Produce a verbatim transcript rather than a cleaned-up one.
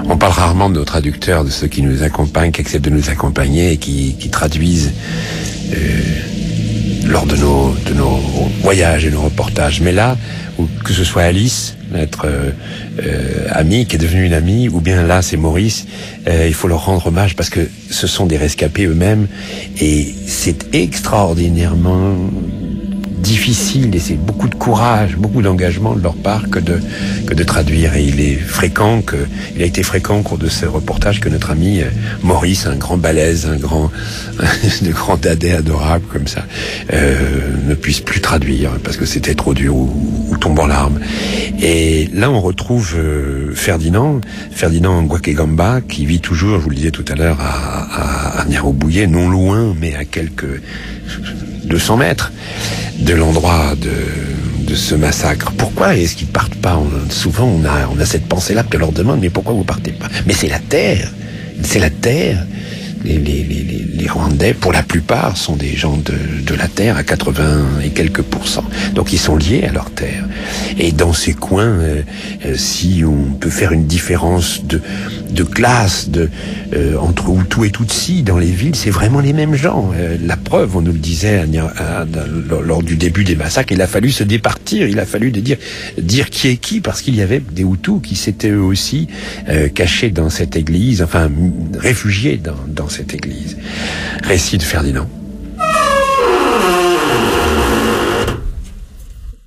On parle rarement de nos traducteurs, de ceux qui nous accompagnent, qui acceptent de nous accompagner et qui, qui traduisent euh, lors de nos, de nos voyages et nos reportages. Mais là, où, que ce soit Alice, notre euh, euh, amie, qui est devenue une amie, ou bien là, c'est Maurice, euh, il faut leur rendre hommage parce que ce sont des rescapés eux-mêmes et c'est extraordinairement difficile et c'est beaucoup de courage, beaucoup d'engagement de leur part que de que de traduire. Et il est fréquent que il a été fréquent au cours de ce reportage que notre ami euh, Maurice, un grand balèze, un grand de grand dadais adorable comme ça, euh, ne puisse plus traduire parce que c'était trop dur ou, ou tombe en larmes. Et là on retrouve euh, Ferdinand, Ferdinand Ngouakegamba qui vit toujours, je vous le disais tout à l'heure, à, à, à Niarobouye, non loin mais à quelques deux cents mètres de l'endroit de, de ce massacre. Pourquoi est-ce qu'ils partent pas? on, Souvent, on a, on a cette pensée-là que leur demande, mais pourquoi vous partez pas? Mais c'est la terre, c'est la terre. Les, les, les, les Rwandais, pour la plupart, sont des gens de, de la terre à quatre-vingts et quelques pourcents. Donc ils sont liés à leur terre. Et dans ces coins, euh, euh, si on peut faire une différence de, de classe de, euh, entre Hutu et Tutsi dans les villes, c'est vraiment les mêmes gens. Euh, la preuve, on nous le disait à, à, à, lors du début des massacres, il a fallu se départir, il a fallu de dire, dire qui est qui, parce qu'il y avait des Hutus qui s'étaient eux aussi euh, cachés dans cette église, enfin réfugiés dans, dans cette église. Récit de Ferdinand.